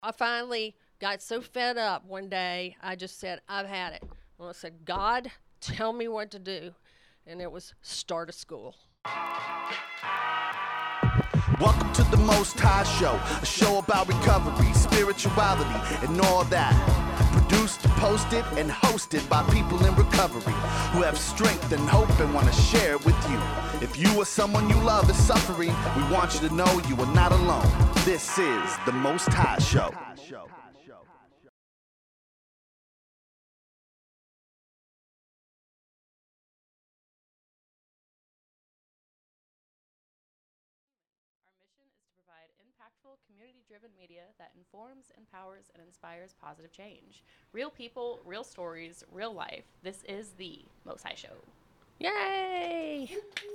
I finally got so fed up one day, I just said, I've had it. Well, I said, God, tell me what to do. And it was start a school. Welcome to the Most High Show, a show about recovery, spirituality, and all that. Produced, posted, and hosted by people in recovery who have strength and hope and want to share it with you. If you or someone you love is suffering, we want you to know you are not alone. This is the Most High Show. Our mission is to provide impactful, community-driven media that informs, empowers, and inspires positive change. Real people, real stories, real life. This is the Most High Show. Yay!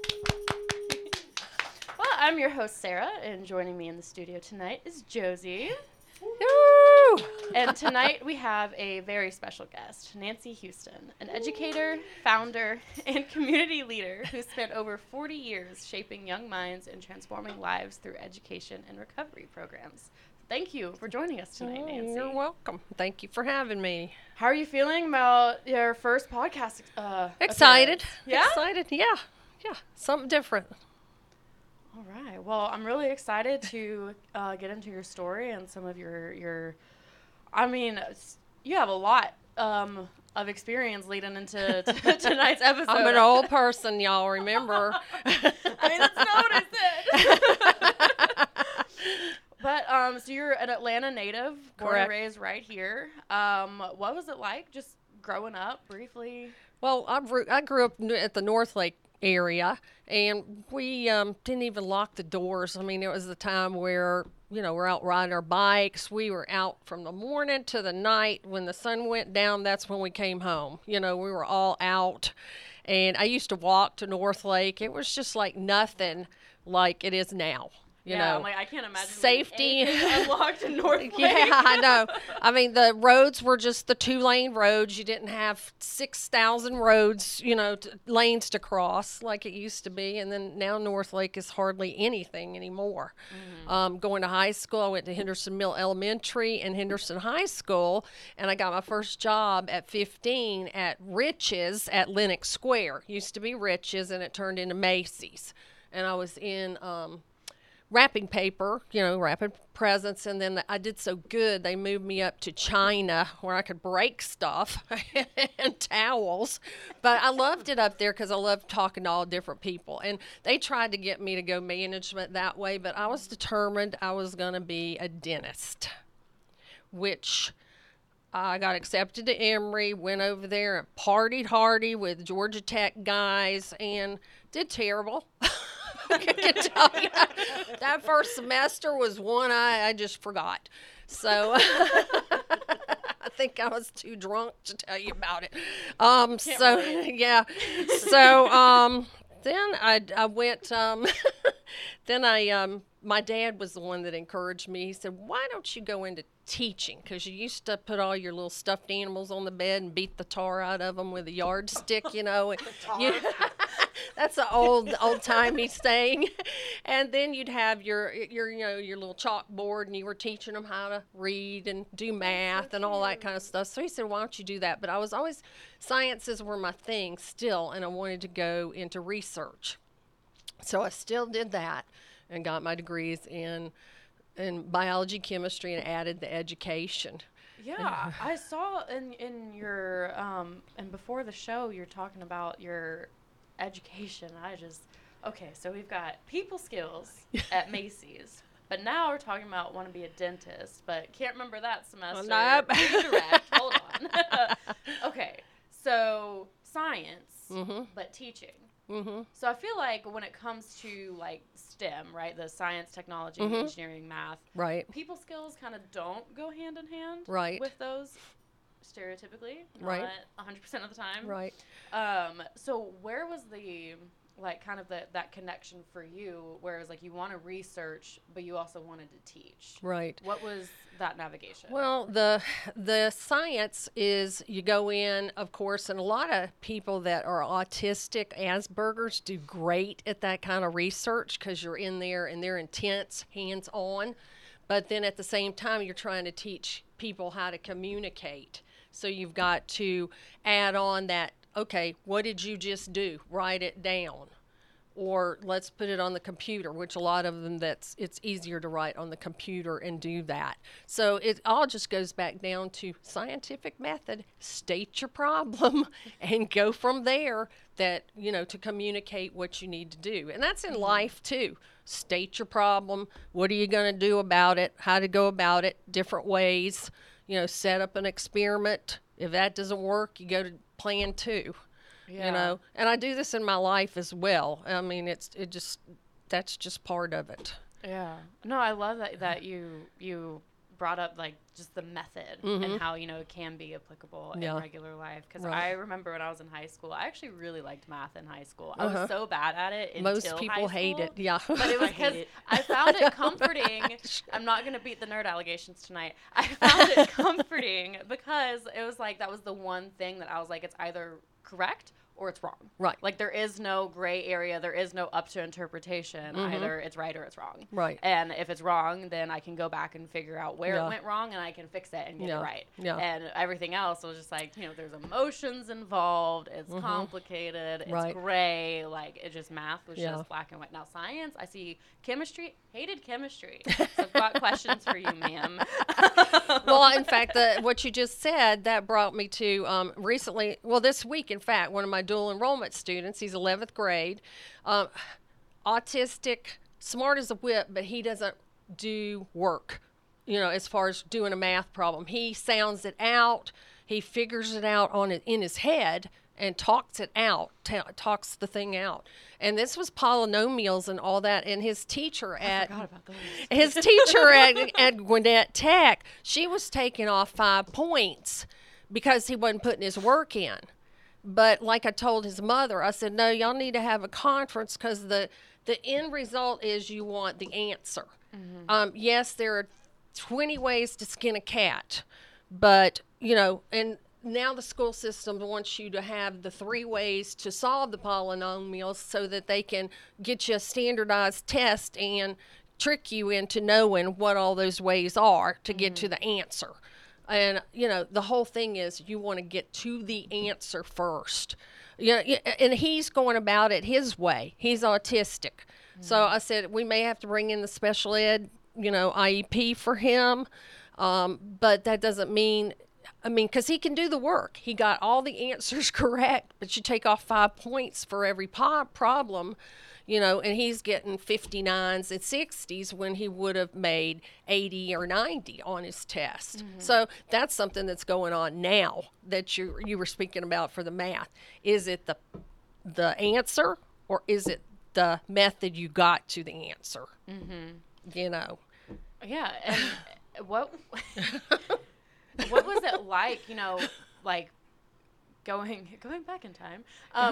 Well, I'm your host, Sarah, and joining me in the studio tonight is Josie. Woo! And tonight we have a very special guest, Nancy Houston, an educator, founder, and community leader who spent over 40 years shaping young minds and transforming lives through education and recovery programs. Thank you for joining us tonight, Nancy. You're welcome. Thank you for having me. How are you feeling about your first podcast? Excited. Appearance? Yeah? Excited. Yeah. Something different. All right. Well, I'm really excited to get into your story and some of your. I mean, you have a lot of experience leading into tonight's episode. I'm an old person, y'all remember. I mean, that's noticed. But so you're an Atlanta native, born Correct. and raised right here. What was it like just growing up briefly? Well, I grew up at the North Lake area, and we didn't even lock the doors. I mean, it was the time where, we're out riding our bikes. We were out from the morning to the night. When the sun went down, that's when we came home. We were all out. And I used to walk to North Lake. It was just like nothing like it is now. I'm like, I can't imagine safety unlocked in North Lake. Yeah, I know. I mean, the roads were just the 2-lane roads. You didn't have 6,000 roads, lanes to cross like it used to be. And then now North Lake is hardly anything anymore. Mm-hmm. Going to high school, I went to Henderson Mill Elementary and Henderson High School, and I got my first job at 15 at Rich's at Lenox Square. Used to be Rich's, and it turned into Macy's. And I was in wrapping paper, wrapping presents, and then I did so good, they moved me up to China where I could break stuff and towels. But I loved it up there because I loved talking to all different people. And they tried to get me to go management that way, but I was determined I was going to be a dentist, which I got accepted to Emory, went over there and partied hardy with Georgia Tech guys and did terrible. I can tell you. That first semester was one I just forgot. So I think I was too drunk to tell you about it. Yeah. So then I went. My dad was the one that encouraged me. He said, "Why don't you go into teaching? Because you used to put all your little stuffed animals on the bed and beat the tar out of them with a yardstick, That's an old-timey saying. And then you'd have your little chalkboard, and you were teaching them how to read and do math and all that kind of stuff. So he said, why don't you do that? But I was always, sciences were my thing still, and I wanted to go into research. So I still did that and got my degrees in biology, chemistry, and added the education. Yeah, I saw in your and before the show you're talking about your education. Okay, so we've got people skills at Macy's, but now we're talking about want to be a dentist, but can't remember that semester. Nope. Redirect. Hold on. Okay, so science, but teaching. Mm-hmm. So I feel like when it comes to like STEM, right, the science, technology, engineering, math, Right. people skills kind of don't go hand in hand Right. with those stereotypically, Right. not 100% of the time. Right. So where was the like kind of that connection for you, where it was like you want to research, but you also wanted to teach? Right. What was that navigation? Well, the science is you go in, of course, and a lot of people that are autistic, Asperger's, do great at that kind of research because you're in there and they're intense, hands-on. But then at the same time, you're trying to teach people how to communicate. So you've got to add on that, okay, what did you just do? Write it down. Or let's put it on the computer, which a lot of them it's easier to write on the computer and do that. So it all just goes back down to scientific method. State your problem and go from there, that, to communicate what you need to do. And that's in life too. State your problem. What are you going to do about it? How to go about it, different ways. Set up an experiment. If that doesn't work, you go to plan 2. Yeah. And I do this in my life as well. I mean, that's just part of it. Yeah. No, I love that you brought up like just the method and how, it can be applicable in regular life. Because I remember when I was in high school, I actually really liked math in high school. I was so bad at it until Most people hate it. Yeah. But it was because I found it comforting. I'm not going to beat the nerd allegations tonight. I found it comforting because it was like, that was the one thing that I was like, it's either correct or it's wrong. Right. Like, there is no gray area. There is no up to interpretation. Either it's right or it's wrong. Right. And if it's wrong, then I can go back and figure out where it went wrong, and I can fix it and get it right. Yeah. And everything else was just like, there's emotions involved. It's complicated. It's gray. Like, it just, math was just black and white. Now, science, I see chemistry, hated chemistry. So I've got questions for you, ma'am. Well, in fact, what you just said, that brought me to recently, this week, in fact, one of my dual enrollment students, he's 11th grade, autistic, smart as a whip, but he doesn't do work, as far as doing a math problem. He sounds it out. He figures it out in his head and talks it out, talks the thing out. And this was polynomials and all that. And his teacher at Gwinnett Tech, she was taking off 5 points because he wasn't putting his work in. But like I told his mother, I said, no, y'all need to have a conference, because the end result is you want the answer. Yes, there are 20 ways to skin a cat, but, and now the school system wants you to have the 3 ways to solve the polynomials so that they can get you a standardized test and trick you into knowing what all those ways are to get to the answer. And, the whole thing is you want to get to the answer first. And he's going about it his way. He's autistic. So I said, we may have to bring in the special ed, IEP for him. But that doesn't mean, because he can do the work. He got all the answers correct, but you take off 5 points for every problem. And he's getting 59s and 60s when he would have made 80 or 90 on his test. So that's something that's going on now that you were speaking about for the math. Is it the answer, or is it the method you got to the answer? Yeah. And what was it like, like going back in time?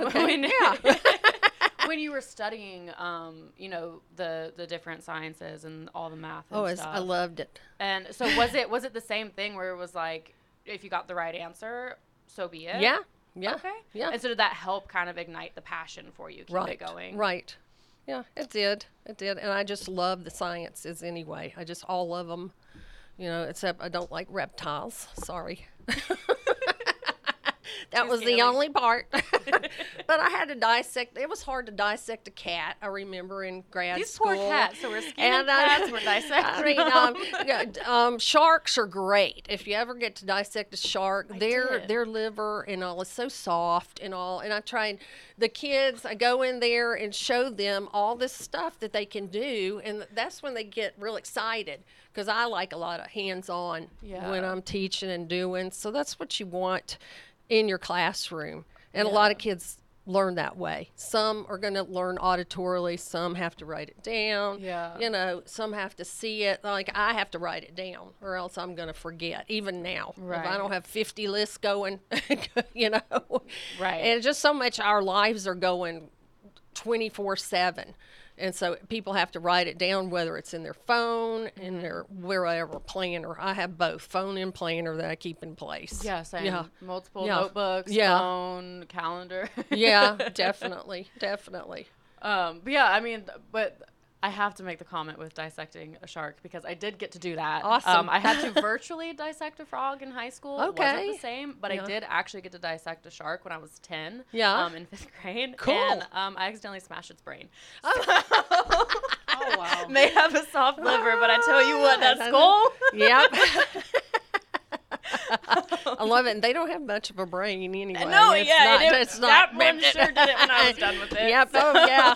When you were studying, the different sciences and all the math and stuff. I loved it. And so was it the same thing where it was like, if you got the right answer, so be it? Yeah. Okay. Yeah. And so did that help kind of ignite the passion for you, keep it going? Right. Yeah, it did. And I just love the sciences anyway. I just all love them, except I don't like reptiles. Sorry. That was the only part. But I had to dissect. It was hard to dissect a cat, I remember, in grad school. These poor cats. So we're skinning cats, we're dissecting. Sharks are great. If you ever get to dissect a shark, their liver and all is so soft and all. And I tried, the kids, I go in there and show them all this stuff that they can do. And that's when they get real excited, because I like a lot of hands-on when I'm teaching and doing. So that's what you want in your classroom. And a lot of kids learn that way. Some are going to learn auditorily. Some have to write it down. Yeah. Some have to see it. Like, I have to write it down, or else I'm going to forget, even now. Right. If I don't have 50 lists going, Right. And just so much our lives are going 24/7. And so people have to write it down, whether it's in their phone, in their wherever planner. I have both, phone and planner, that I keep in place. Yeah, same. Yeah. Multiple notebooks, phone, calendar. Yeah, definitely. But yeah, but I have to make the comment with dissecting a shark because I did get to do that. Awesome. I had to virtually dissect a frog in high school. Okay. It wasn't the same, but I did actually get to dissect a shark when I was 10. Yeah. In 5th grade. Cool. And I accidentally smashed its brain. Oh, wow. May have a soft liver, but I tell you what, that skull. Yep. I love it. And they don't have much of a brain anyway. No, it's yeah, not, it's it's that not. one sure did it when I was done with it. Yep. Oh, yeah.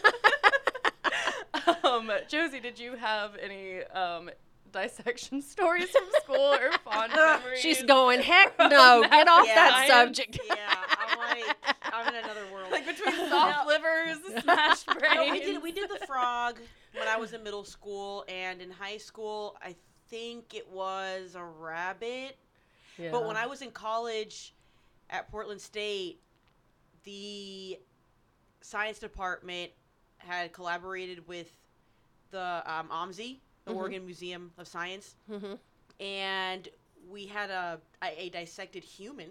Josie, did you have any dissection stories from school or fond memories? She's going, heck no, get off Yeah, that I am- subject. Yeah, I'm in another world. Like between soft livers, smashed brains. No, we did the frog when I was in middle school, and in high school, I think it was a rabbit. Yeah. But when I was in college at Portland State, the science department had collaborated with the OMSI, the Oregon Museum of Science, and we had a dissected human.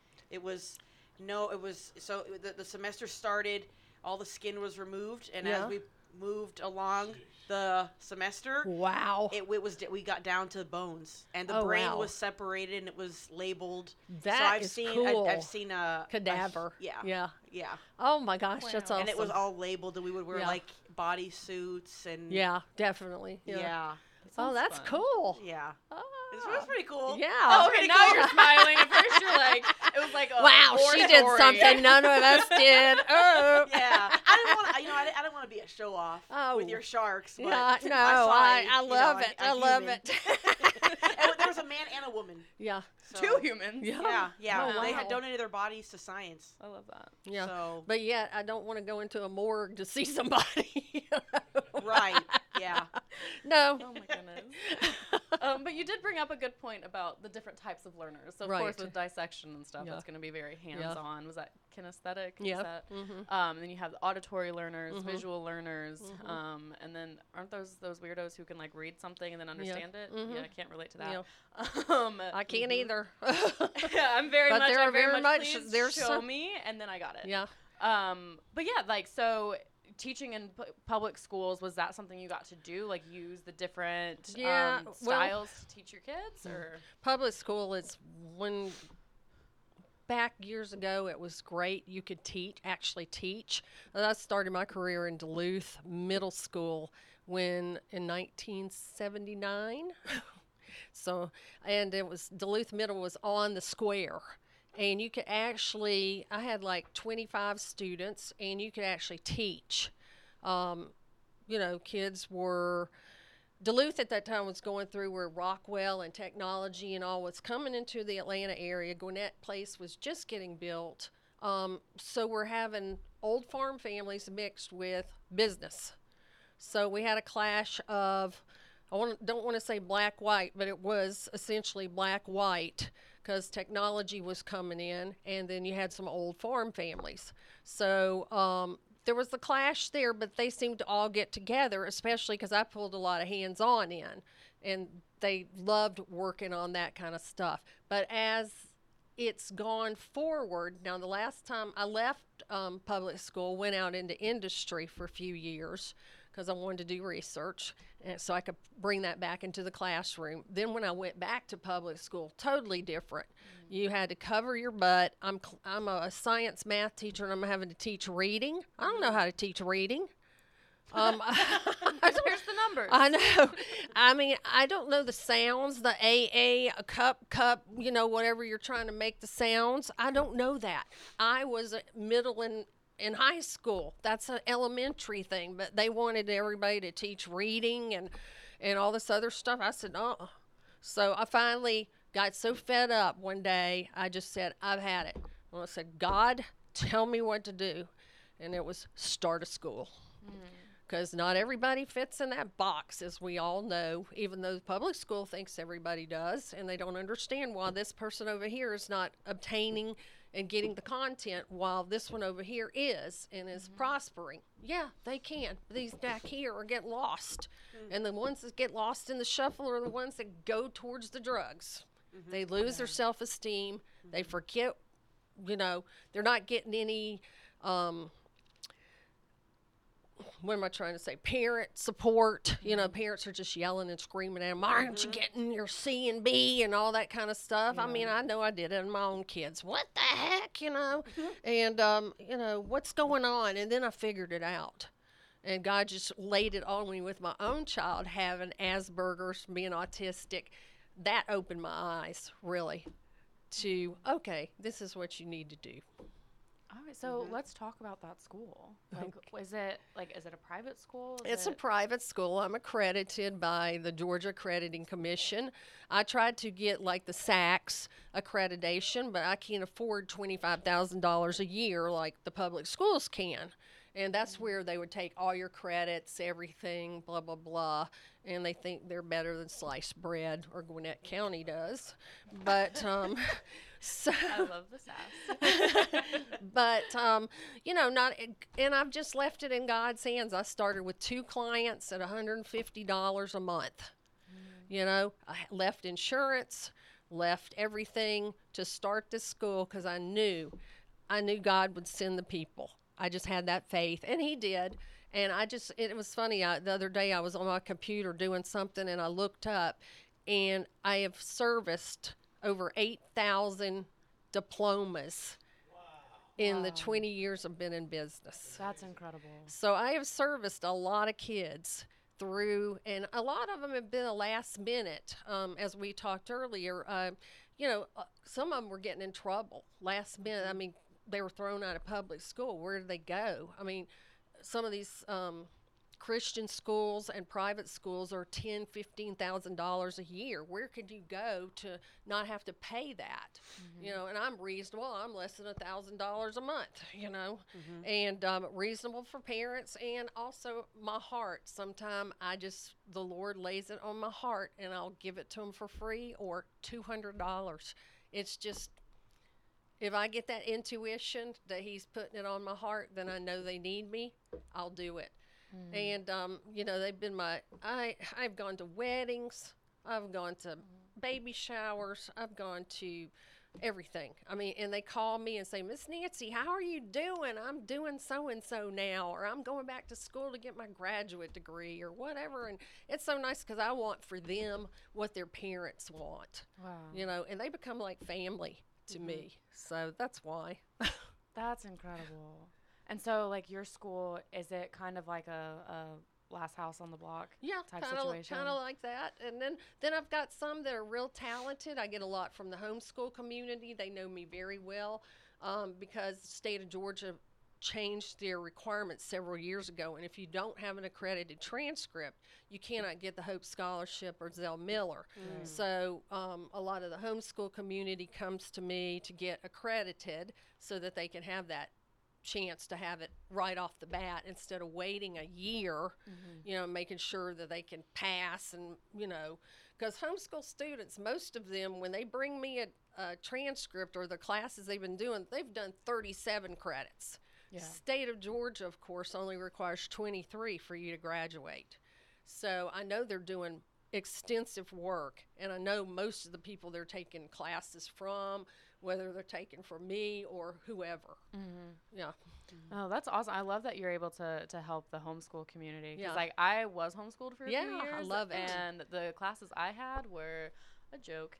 So the semester started, all the skin was removed, and as we moved along the semester, Wow. we got down to bones, and the Oh, brain wow. was separated and it was labeled. That so I've is seen cool. I've seen a Cadaver. yeah. Oh my gosh, that's awesome. And it was all labeled, and we would wear Yeah. like body suits and Yeah, definitely. yeah. Oh, that's fun. cool. Yeah. Oh. It was pretty cool. Yeah. Oh, okay, now you're smiling. At first you're like, it was like a Wow, war she did story. something none of us did. Oh. Yeah, I didn't want to. I didn't want to be a show off Oh. with your sharks. But Yeah, no, saw I love it. I love human. it. And there was a man and a woman. Yeah. So, 2 humans. Yeah. Yeah. Oh, They had wow. donated their bodies to science. I love that. Yeah. So But yet, I don't want to go into a morgue to see somebody. right. Yeah. No. Oh my goodness. But you did bring up a good point about the different types of learners. So of Right. course with dissection and stuff, Yeah. that's going to be very hands-on. Was that kinesthetic? Yeah. Is that, Mhm. and then you have the auditory learners, visual learners, and then aren't those weirdos who can like read something and then understand it? Yeah, I can't relate to that. I can't either. Yeah, I'm very But much. there are I'm very very much. much- Please there's show some- me, and then I got it. Yeah. But yeah, like so. Teaching in public schools, was that something you got to do? Like use the different Yeah, well- styles to teach your kids, or Public school is when back years ago it was great. You could actually teach. I started my career in Duluth Middle School in 1979. So, and it was Duluth Middle was on the square. And you could actually, I had like 25 students, and you could actually teach. Kids were, Duluth at that time was going through where Rockwell and technology and all was coming into the Atlanta area. Gwinnett Place was just getting built. So we're having old farm families mixed with business. So we had a clash of, don't want to say black-white, but it was essentially black-white, because technology was coming in, and then you had some old farm families. So there was the clash there, but they seemed to all get together, especially because I pulled a lot of hands-on in, and they loved working on that kind of stuff. But as it's gone forward, now the last time I left public school, went out into industry for a few years, because I wanted to do research, and so I could bring that back into the classroom. Then when I went back to public school, totally different. You had to cover your butt. I'm a science math teacher, and I'm having to teach reading. I don't know how to teach reading. here's the numbers. I know. I mean, I don't know the sounds, the a cup, whatever you're trying to make the sounds. I don't know that. I was middle in high school. That's an elementary thing, but they wanted everybody to teach reading and all this other stuff. I said, So I finally got so fed up one day, I just said, I've had it. And I said, God, tell me what to do. And it was start a school. Because not everybody fits in that box, as we all know, even though the public school thinks everybody does, and they don't understand why this person over here is not obtaining and getting the content while this one over here is and is prospering. Yeah, they can. These back here are getting lost. And the ones that get lost in the shuffle are the ones that go towards the drugs. They lose their self-esteem. They forget, they're not getting any what am I trying to say? Parent support. You know, parents are just yelling and screaming at them, "Why aren't you getting your C and B and all that kind of stuff?" I mean, I know I did it in my own kids. What the heck, you know? And, you know, what's going on? And then I figured it out. And God just laid it on me with my own child having Asperger's, being autistic. That opened my eyes, really, to, okay, this is what you need to do. All right, so let's talk about that school. Like, is it a private school? It's a private school. I'm accredited by the Georgia Accrediting Commission. I tried to get like the SACS accreditation, but I can't afford $25,000 a year like the public schools can. And that's where they would take all your credits, everything, blah, blah, blah. And they think they're better than sliced bread, or Gwinnett County does. But, so. I love the sass. But, you know, and I've just left it in God's hands. I started with 2 clients at $150 a month. You know, I left insurance, left everything to start this school because I knew God would send the people. I just had that faith, and he did. And it was funny. The other day I was on my computer doing something, and I looked up, and I have serviced over 8,000 diplomas in the 20 years I've been in business. That's incredible. So I have serviced a lot of kids through, and a lot of them have been a last minute, as we talked earlier. You know, some of them were getting in trouble last minute. I mean, they were thrown out of public school. Where did they go? I mean, some of these Christian schools and private schools are $10,000-$15,000 a year. Where could you go to not have to pay that? You know, and I'm reasonable. I'm less than $1,000 a month. You know, and reasonable for parents, and also my heart. Sometimes the Lord lays it on my heart, and I'll give it to them for free or $200. It's just. If I get that intuition that he's putting it on my heart, then I know they need me, I'll do it. And, you know, they've been I've gone to weddings, I've gone to baby showers, I've gone to everything. I mean, and they call me and say, "Miss Nancy, how are you doing? I'm doing so-and-so now," or "I'm going back to school to get my graduate degree," or whatever. And it's so nice because I want for them what their parents want. Wow. You know, and they become like family to me. So that's why. That's incredible. And so, like, your school, is it kind of like a last house on the block type situation? Kind of like that. And then I've got some that are real talented. I get a lot from the homeschool community. They know me very well because the state of Georgia changed their requirements several years ago, and if you don't have an accredited transcript, you cannot get the Hope Scholarship or Zell Miller. So a lot of the homeschool community comes to me to get accredited so that they can have that chance to have it right off the bat instead of waiting a year, you know, making sure that they can pass. And, you know, because homeschool students, most of them, when they bring me a transcript or the classes they've been doing, they've done 37 credits. Yeah. State of Georgia, of course, only requires 23 for you to graduate. So I know they're doing extensive work, and I know most of the people they're taking classes from, whether they're taken from me or whoever. Yeah. Oh, that's awesome. I love that you're able to help the homeschool community. Because, Yeah. like, I was homeschooled for a few years. I love it. And the classes I had were a joke.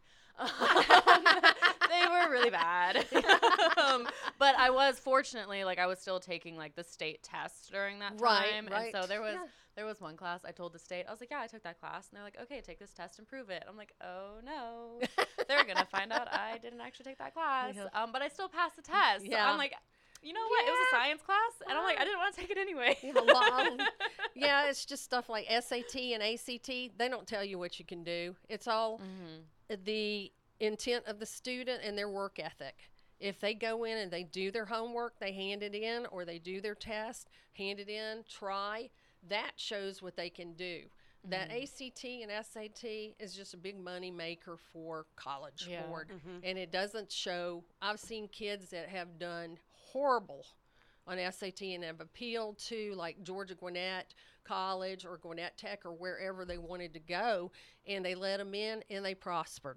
They were really bad. But I was, fortunately, like, I was still taking, like, the state test during that time. Right. And so there was one class I told the state, I was like, "Yeah, I took that class." And they're like, "Okay, take this test and prove it." I'm like, "Oh, no. They're going to find out I didn't actually take that class." Yeah. But I still passed the test. So Yeah. I'm like, you know what? It was a science class. And I'm like, I didn't want to take it anyway. Yeah, it's just stuff like SAT and ACT. They don't tell you what you can do. It's all the intent of the student and their work ethic. If they go in and they do their homework, they hand it in, or they do their test, hand it in, try, that shows what they can do. That ACT and SAT is just a big money maker for College Board. And it doesn't show. I've seen kids that have done horrible on SAT and have appealed to, like, Georgia Gwinnett College or Gwinnett Tech or wherever they wanted to go, and they let them in and they prospered.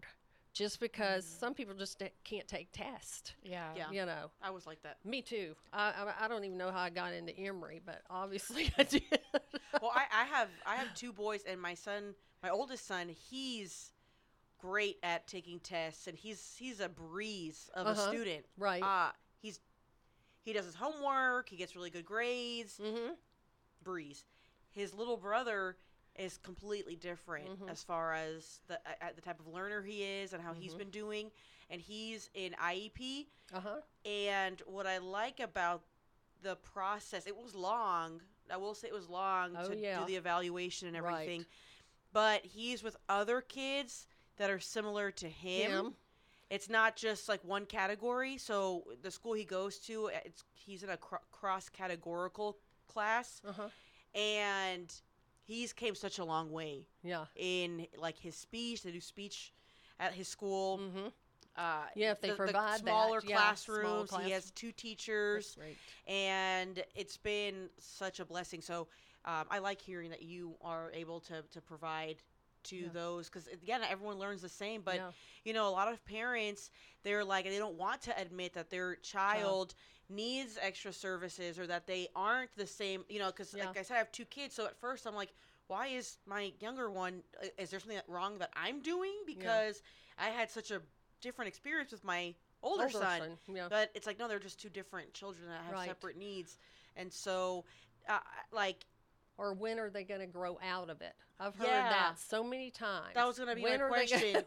just because some people just can't take tests. Yeah. Yeah. You know, I was like that. me too. I don't even know how I got into Emory, but obviously I did. Well, I have two boys, and my oldest son, he's great at taking tests, and he's a breeze of a student. Right. He does his homework. He gets really good grades. Mm-hmm. Breeze. His little brother is completely different as far as the type of learner he is and how he's been doing, and he's in IEP. And what I like about the process, it was long. I will say it was long to do the evaluation and everything. Right. But he's with other kids that are similar to him. It's not just like one category. So the school he goes to, he's in a cross-categorical class, and he's came such a long way. Yeah. In like his speech, they do speech at his school. If they provide the smaller that. Yeah, classrooms. small He has 2 teachers, That's great. and it's been such a blessing. So I like hearing that you are able to provide to those, because again, everyone learns the same, but you know, a lot of parents, they're like, they don't want to admit that their child needs extra services, or that they aren't the same, you know, because like I said, I have 2 kids, so at first I'm like, why is my younger one, is there something wrong that I'm doing? Because I had such a different experience with my older son. But it's like, no, they're just 2 different children that have separate needs. And so like, or when are they going to grow out of it? I've heard that so many times. That was going to be my question.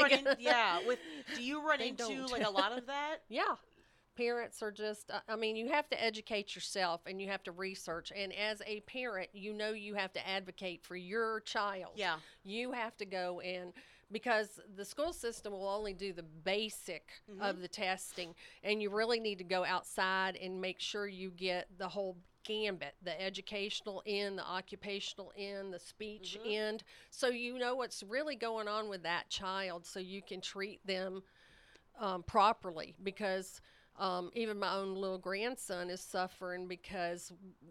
Do you run into like a lot of that? Yeah. Parents are just, I mean, you have to educate yourself, and you have to research. And as a parent, you know, you have to advocate for your child. Yeah. You have to go in, because the school system will only do the basic of the testing. And you really need to go outside and make sure you get the whole gambit, the educational end, the occupational end, the speech end, so you know what's really going on with that child, so you can treat them properly. Because even my own little grandson is suffering, because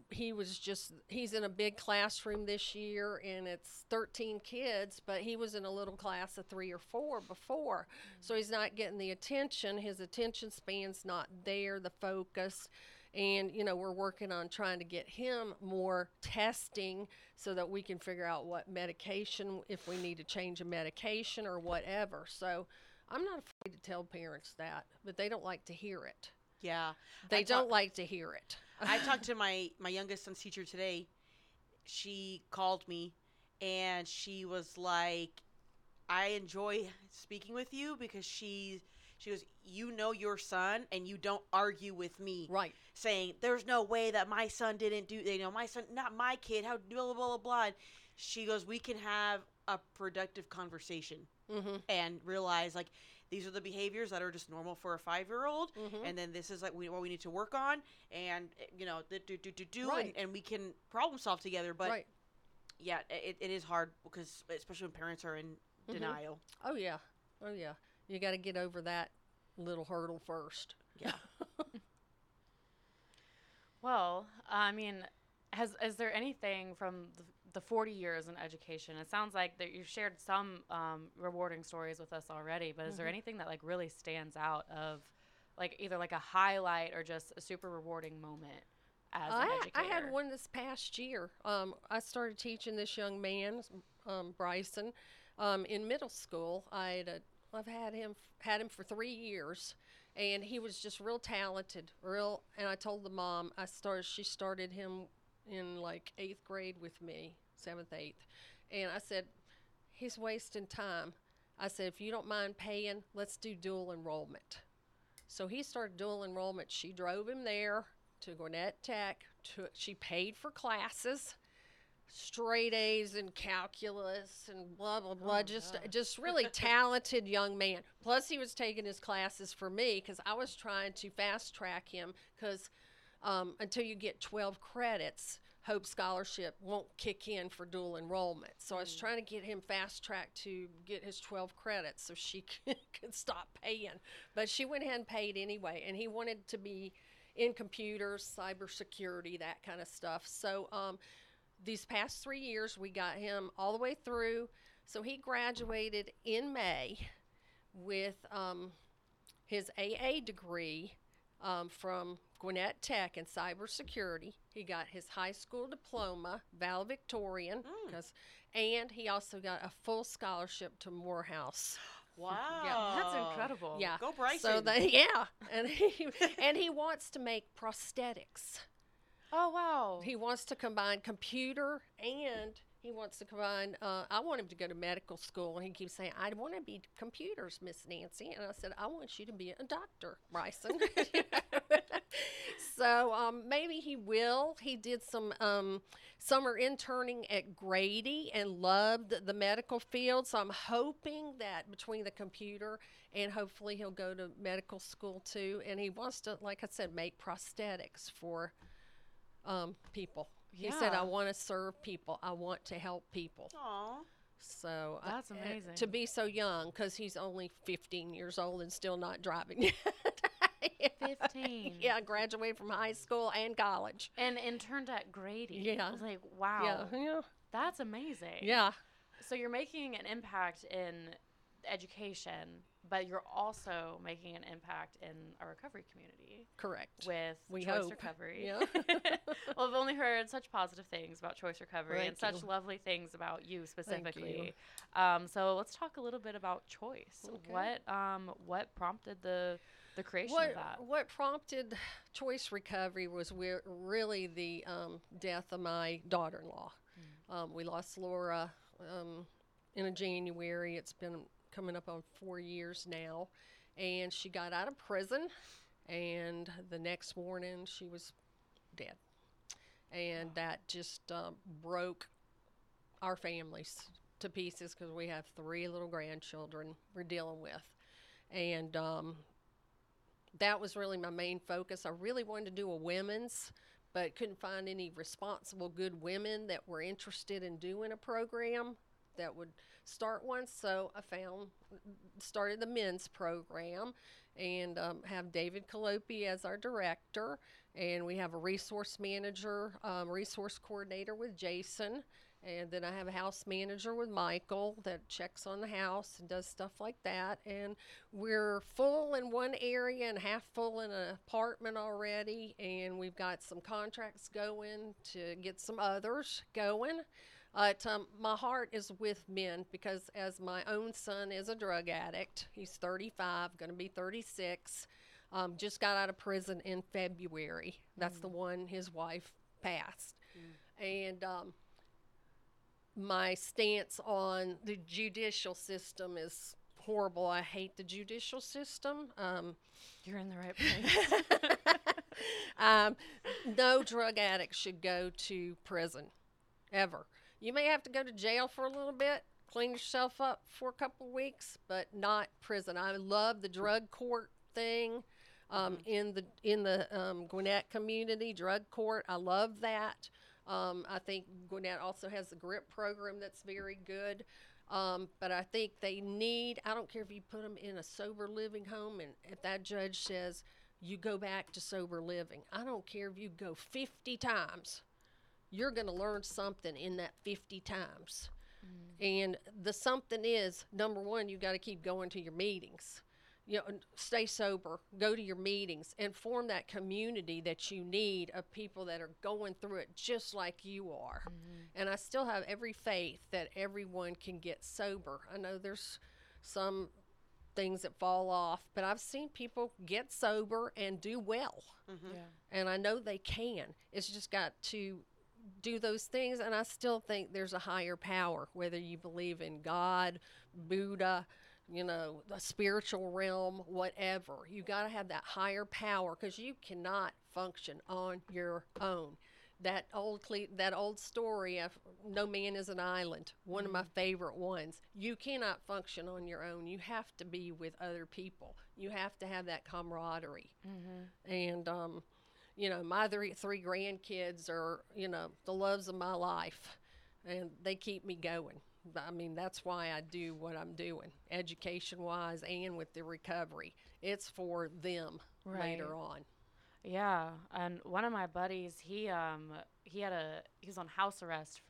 he's in a big classroom this year, and it's 13 kids, but he was in a little class of 3 or 4 before. So he's not getting the attention. His attention span's not there, the focus. And, you know, we're working on trying to get him more testing so that we can figure out what medication, if we need to change a medication or whatever. So I'm not afraid to tell parents that, but they don't like to hear it. Yeah. They don't like to hear it. I talked to my youngest son's teacher today. She called me, and she was like, I enjoy speaking with you, because she goes, you know your son, and you don't argue with me. Right. Saying, there's no way that my son didn't do, you know, my son, not my kid, how blah, blah, blah, blah. And she goes, we can have a productive conversation and realize, like, these are the behaviors that are just normal for a 5-year-old. And then this is like what we need to work on, and, you know, and we can problem solve together. But yeah, it is hard, because especially when parents are in denial. Oh yeah. You got to get over that little hurdle first. Yeah. Well, I mean, is there anything from the 40 years in education? It sounds like that you've shared some rewarding stories with us already, but is there anything that like really stands out of like either like a highlight or just a super rewarding moment as an educator? I had one this past year. I started teaching this young man, Bryson, in middle school. I've had him for 3 years, and he was just real talented, and I told the mom, she started him in like 8th grade with me, 7th, 8th. And I said, he's wasting time. I said, if you don't mind paying, let's do dual enrollment. So he started dual enrollment. She drove him there to Gwinnett Tech. She paid for classes, straight A's in calculus and blah, blah, blah. Just really talented young man. Plus he was taking his classes for me, because I was trying to fast track him, because until you get 12 credits, Hope Scholarship won't kick in for dual enrollment. So I was trying to get him fast tracked to get his 12 credits so she could stop paying. But she went ahead and paid anyway, and he wanted to be in computers, cybersecurity, that kind of stuff. So these past 3 years, we got him all the way through. So he graduated in May with his AA degree from Gwinnett Tech in cybersecurity. He got his high school diploma, valedictorian, and he also got a full scholarship to Morehouse. Wow. That's incredible. Yeah. Go Bryson. So and he wants to make prosthetics. Oh, wow. He wants to combine computer and he wants to combine. I want him to go to medical school, and he keeps saying, "I want to be computers, Miss Nancy." And I said, "I want you to be a doctor, Bryson." So maybe he will. He did some summer interning at Grady and loved the medical field. So I'm hoping that between the computer and hopefully he'll go to medical school too. And he wants to, like I said, make prosthetics for people. He said, Yeah. "I want to serve people. I want to help people." Aw. So That's amazing. to be so young, because he's only 15 years old and still not driving yet. 15. Yeah, graduated from high school and college. And interned at Grady. Yeah. I was like, wow. Yeah. That's amazing. Yeah. So you're making an impact in education, but you're also making an impact in our recovery community Correct. with We Choice hope. Recovery. Yeah. Well, I've only heard such positive things about Choice Recovery and Thank such you. lovely things about you specifically. you. So let's talk a little bit about Choice. Okay. What prompted the creation of that? What prompted Choice Recovery was really the death of my daughter-in-law. We lost Laura in January. It's been coming up on 4 years now. And she got out of prison, and the next morning she was dead. And that just broke our families to pieces because we have 3 little grandchildren we're dealing with. And that was really my main focus. I really wanted to do a women's, but couldn't find any responsible, good women that were interested in doing a program that would start one. So I started the men's program, and have David Calopi as our director. And we have a resource manager, resource coordinator with Jason. And then I have a house manager with Michael that checks on the house and does stuff like that. And we're full in one area and half full in an apartment already. And we've got some contracts going to get some others going. My heart is with men because as my own son is a drug addict, he's 35, going to be 36, just got out of prison in February. That's the one his wife passed. And my stance on the judicial system is horrible. I hate the judicial system. You're in the right place. No drug addict should go to prison, ever. You may have to go to jail for a little bit, clean yourself up for a couple of weeks, but not prison. I love the drug court thing in the Gwinnett community, drug court. I love that. I think Gwinnett also has the GRIP program that's very good. But I think they need, I don't care if you put them in a sober living home and if that judge says you go back to sober living, I don't care if you go 50 times, you're going to learn something in that 50 times. And the something is, number one, you got to keep going to your meetings. You know, stay sober, go to your meetings, and form that community that you need of people that are going through it just like you are. And I still have every faith that everyone can get sober. I know there's some things that fall off, but I've seen people get sober and do well. Yeah. And I know they can. It's just got to do those things, and I still think there's a higher power, whether you believe in God, Buddha, you know, the spiritual realm, whatever. You got to have that higher power because you cannot function on your own. That old story of no man is an island, one of my favorite ones. You cannot function on your own. You have to be with other people. You have to have that camaraderie. And you know, my three grandkids are, you know, the loves of my life, and they keep me going. I mean, that's why I do what I'm doing, education-wise and with the recovery. It's for them later on. Yeah, and one of my buddies, he was on house arrest for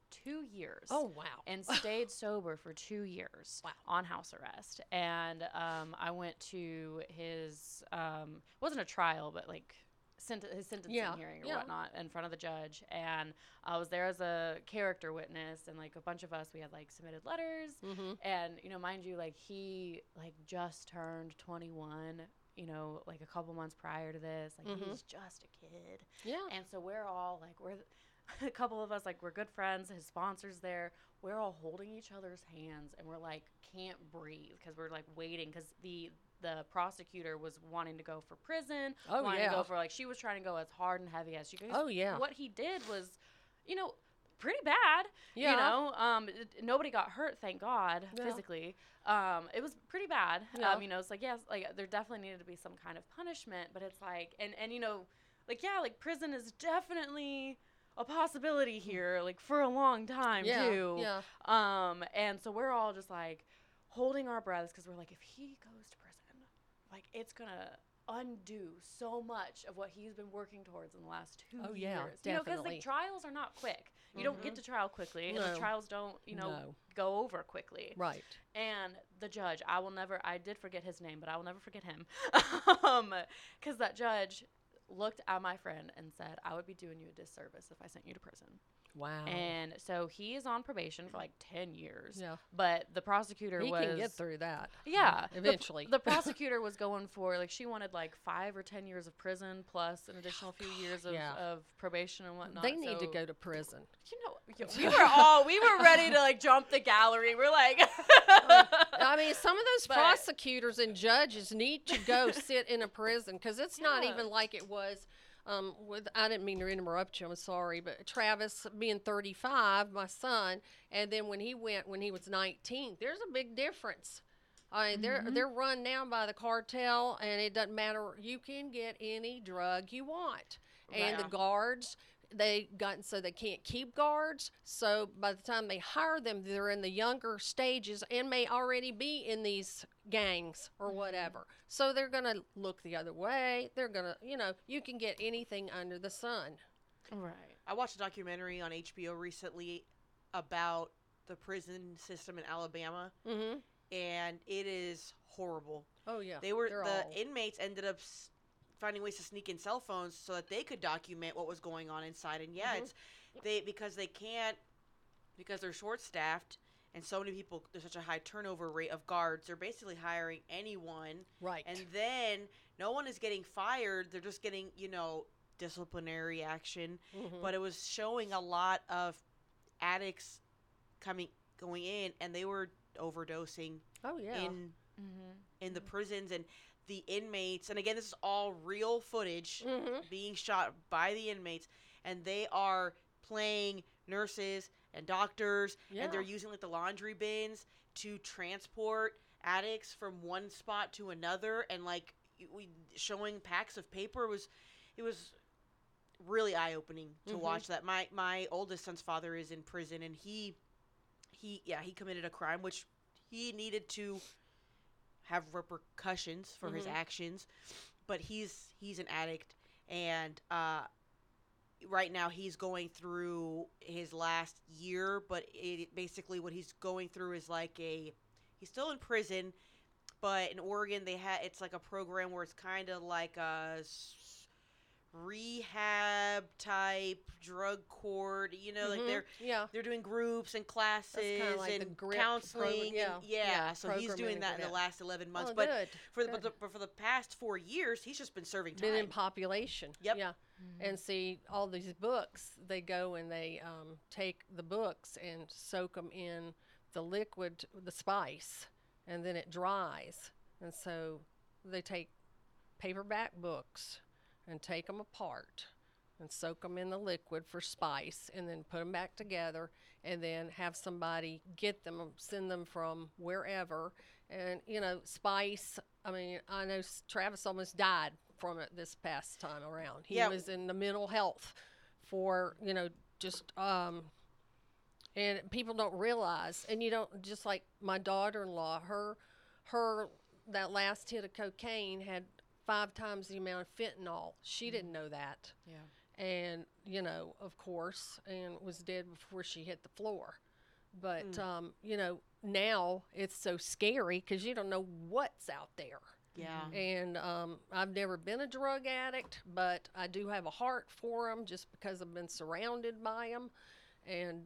2 years. Oh, wow. And stayed sober for 2 years on house arrest. And I went to his, wasn't a trial, but like his sentencing hearing or whatnot in front of the judge. And I was there as a character witness, and like a bunch of us, we had like submitted letters. And, you know, mind you, like he like just turned 21, you know, like a couple months prior to this. Like he's just a kid. Yeah. And so we're all like, a couple of us, like, we're good friends. His sponsor's there. We're all holding each other's hands, and we're like, can't breathe because we're like waiting because the prosecutor was wanting to go for prison. Wanting to go for, like, she was trying to go as hard and heavy as she could. What he did was, you know, pretty bad. You know, nobody got hurt, thank God, physically. It was pretty bad. You know, it's like, yes, like there definitely needed to be some kind of punishment, but it's like, and you know, like, yeah, like prison is definitely a possibility here, like for a long time too. And so we're all just like holding our breaths because we're like, if he goes to prison, like it's gonna undo so much of what he's been working towards in the last 2 years. You know, because like trials are not quick. You don't get to trial quickly, and the trials don't, you know, go over quickly. Right. And the judge, I did forget his name, but I will never forget him, because that judge looked at my friend and said, I would be doing you a disservice if I sent you to prison. Wow. And so he is on probation for like 10 years. Yeah. But the prosecutor he can get through that. Yeah. Eventually. The prosecutor was going for, like, she wanted like 5 or 10 years of prison plus an additional few years of probation and whatnot. They need to go to prison. You know, we were ready to like jump the gallery. We're like. I mean, some of those prosecutors and judges need to go sit in a prison because it's not even like it was. I didn't mean to interrupt you, I'm sorry, but Travis being 35, my son, and then when he was 19, there's a big difference. They're run down by the cartel, and it doesn't matter. You can get any drug you want. And the guards, they can't keep guards. So by the time they hire them, they're in the younger stages and may already be in these gangs or whatever. So they're going to look the other way. They're going to, you know, you can get anything under the sun. Right. I watched a documentary on HBO recently about the prison system in Alabama, and it is horrible. Oh, yeah. The inmates ended up finding ways to sneak in cell phones so that they could document what was going on inside. And because they're short staffed and so many people, there's such a high turnover rate of guards, they're basically hiring anyone. Right. And then no one is getting fired. They're just getting, you know, disciplinary action. But it was showing a lot of addicts going in, and they were overdosing in the prisons. And the inmates, and again, this is all real footage being shot by the inmates, and they are playing nurses and doctors, and they're using like the laundry bins to transport addicts from one spot to another, and like showing packs of paper it was really eye-opening to watch that. My oldest son's father is in prison, and he committed a crime which he needed to have repercussions for his actions, but he's an addict, and right now he's going through his last year, but basically what he's going through is like he's still in prison, but in Oregon it's like a program where it's kind of like a rehab type drug court, you know, like they're doing groups and classes like and counseling. So he's doing that in the last 11 months. But for the past 4 years, he's just been serving time. Been in population. Yep. Yeah. And see, all these books, they go and they take the books and soak them in the liquid, the spice, and then it dries. And so they take paperback books and take them apart and soak them in the liquid for spice, and then put them back together, and then have somebody get them, send them from wherever. And, you know, spice, I mean, I know Travis almost died from it this past time around. He was in the mental health for, you know, just, and people don't realize, and you don't, just like my daughter-in-law, her that last hit of cocaine had 5 times the amount of fentanyl. She didn't know that. Yeah. and of course, and was dead before she hit the floor. But now it's so scary because you don't know what's out there. Yeah. And I've never been a drug addict, but I do have a heart for them just because I've been surrounded by them. And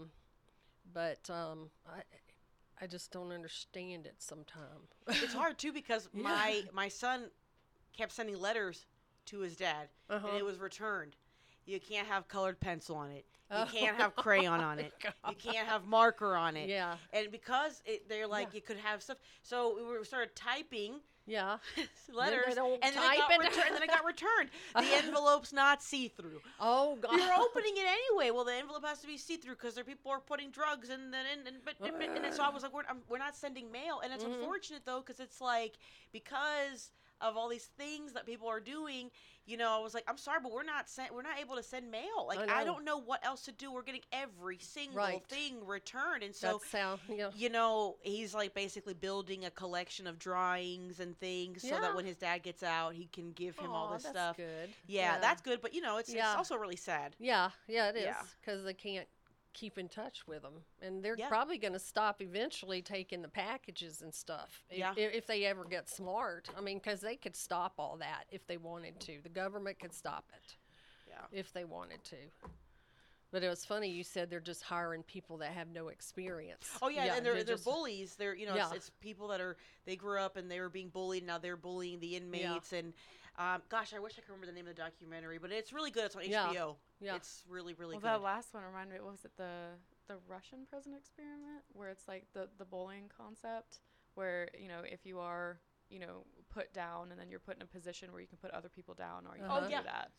I just don't understand it sometimes. It's hard too because my son kept sending letters to his dad, and it was returned. You can't have colored pencil on it. You can't have crayon on it. You can't have marker on it. Yeah. And because they're like, you could have stuff. So we started typing Yeah. letters, they don't and then type it got returned. The envelope's not see-through. Oh, God. You're opening it anyway. Well, the envelope has to be see-through because people are putting drugs and then and so I was like, we're not sending mail, and it's unfortunate though because it's like because of all these things that people are doing, I was like, I'm sorry, but we're not able to send mail. Like I don't know what else to do. We're getting every single thing returned, and so that's how, he's like basically building a collection of drawings and things so that when his dad gets out, he can give him all this that's stuff. Good. Yeah, that's good, but it's also really sad. Yeah, it is Yeah. because they can't keep in touch with them, and they're Yeah. probably going to stop eventually taking the packages and stuff. Yeah. If they ever get smart. I mean, because they could stop all that if they wanted to. The government could stop it. Yeah. If they wanted to. But it was funny you said they're just hiring people that have no experience. Oh yeah, and they're just bullies. They're it's people that they grew up and they were being bullied. Now they're bullying the inmates. And gosh, I wish I could remember the name of the documentary, but it's really good. It's on HBO. Yeah. It's really really good. That last one reminded me. What was it? The Russian prison experiment, where it's like the bullying concept, where if you are put down and then you're put in a position where you can put other people down, or you can do that.